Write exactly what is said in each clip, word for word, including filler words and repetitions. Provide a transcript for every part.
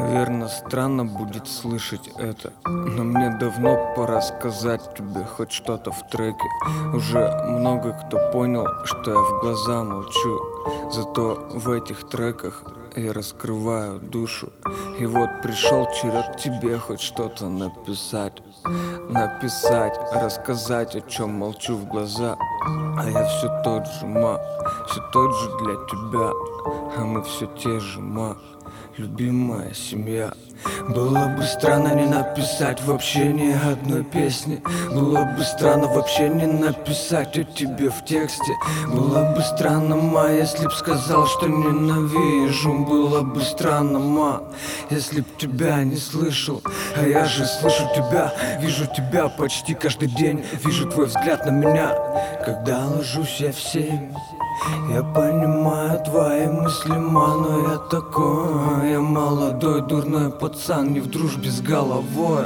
Наверное, странно будет слышать это, но мне давно пора сказать тебе хоть что-то в треке. Уже много кто понял, что я в глаза молчу, зато в этих треках я раскрываю душу. И вот пришел черед тебе хоть что-то написать. Написать, рассказать, о чем молчу в глаза. А я все тот же, ма, все тот же для тебя. А мы все те же, ма, любимая семья. Было бы странно не написать вообще ни одной песни. Было бы странно вообще не написать о тебе в тексте. Было бы странно, ма, если б сказал, что ненавижу. Было бы странно, ма, если б тебя не слышал. А я же слышу тебя, вижу тебя почти каждый день. Вижу твой взгляд на меня, когда ложусь я в семь. Я понимаю твои мысли, ма, но я такой. Я молодой, дурной пацан, не в дружбе с головой.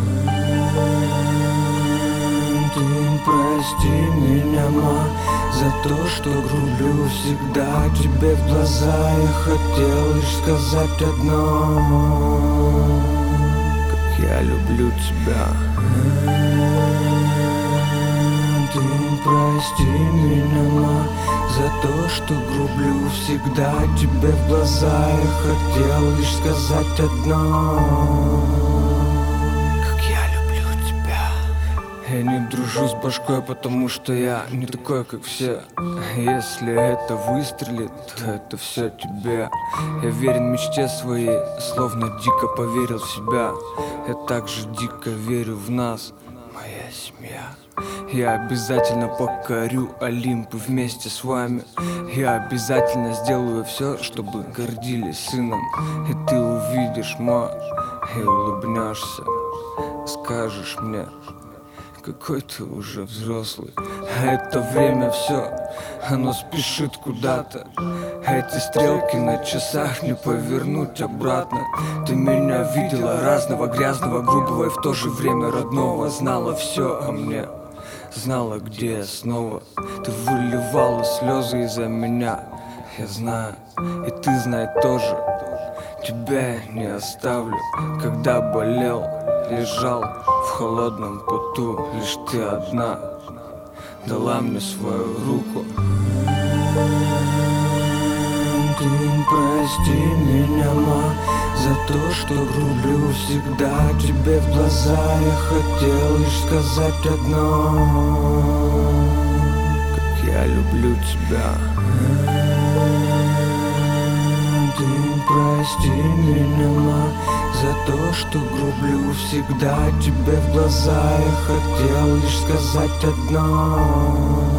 Ты прости меня, ма, за то, что грублю всегда тебе в глаза. Я хотел лишь сказать одно: как я люблю тебя. Ты прости меня, ма, за то, что грублю всегда тебе в глаза. Я хотел лишь сказать одно: как я люблю тебя. Я не дружу с башкой, потому что я не такой, как все. Если это выстрелит, то это все тебе. Я верен мечте своей, словно дико поверил в себя. Я также дико верю в нас, моя семья. Я обязательно покорю Олимп вместе с вами. Я обязательно сделаю все, чтобы гордились сыном. И ты увидишь, ма, и улыбнешься. Скажешь мне: какой ты уже взрослый. А это время все, оно спешит куда-то. Эти стрелки на часах не повернуть обратно. Ты меня видела разного, грязного, грубого и в то же время родного. Знала все о мне, знала, где я снова. Ты выливала слезы из-за меня, я знаю, и ты знай тоже. Тебя я не оставлю, когда болел, лежал в холодном поту. Лишь ты одна дала мне свою руку. Ты прости меня, ма, за то, что грублю всегда тебе в глаза. Я хотел лишь сказать одно: как я люблю тебя. Ты прости меня, ма, за то, что грублю всегда тебе в глаза. Я хотел лишь сказать одно: